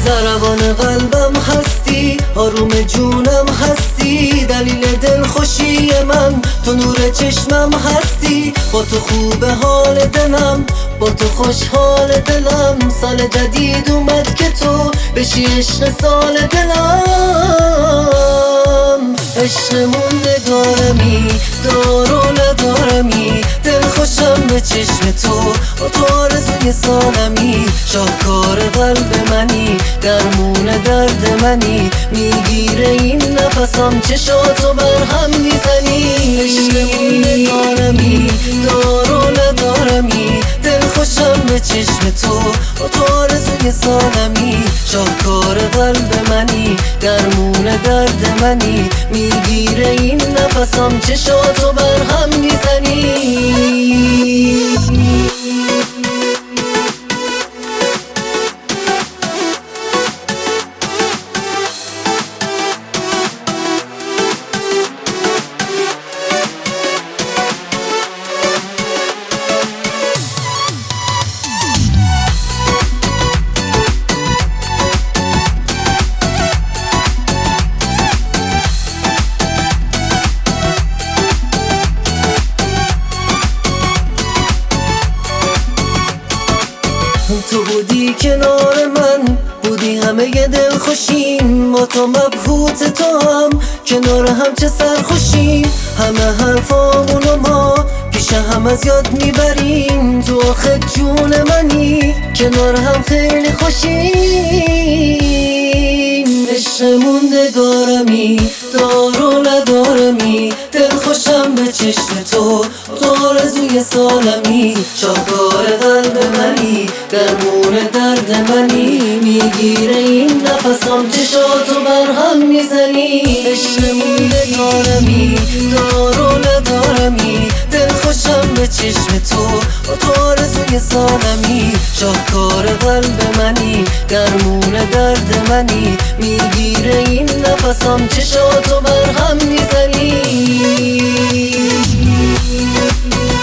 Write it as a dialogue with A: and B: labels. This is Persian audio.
A: ضربان قلبم هستی، آروم جونم هستی، دلیل دلخوشی من تو نور چشمم هستی. با تو خوب حال دلم، با تو خوشحال دلم، سال جدید اومد که تو بشی عشق سال دلم. عشق موندگارمی، دار و ندارمی، دلخوشم به چشم تو آرزوی سالمی. شاهکار قلب منی، درمون درد منی، میگیره این نفسم چشاتو برهم میزنی. عشق موندگارمی، دار و ندارمی، دلخوشم به چشم تو آرزوی سالمی. شاهکار قلب منی، درمون درد منی، میگیره این نفسم چشاتو برهم میزنی. تو بودی کنار من، بودی همه دلخوشیم، با تو مبهوت تو هم کنار هم چه سرخوشیم. همه حرفامونو ما پیش هم از یاد میبریم، تو آخه جون منی، کنار هم خیلی خوشیم. عشق موندگارمی، دار و ندارمی، دلخوشم به چشم تو آرزوی سالمی. شاهکار قلب منی، درمون درد منی، میگیره این نفسم چشاتو برهم میزنی. عشق موندگارمی، دار و ندارمی، دلخوشم به چشم تو آرزوی سالمی. شاهکار قلب منی، درمون درد منی، میگیره این نفسم چشاتو برهم میزنی.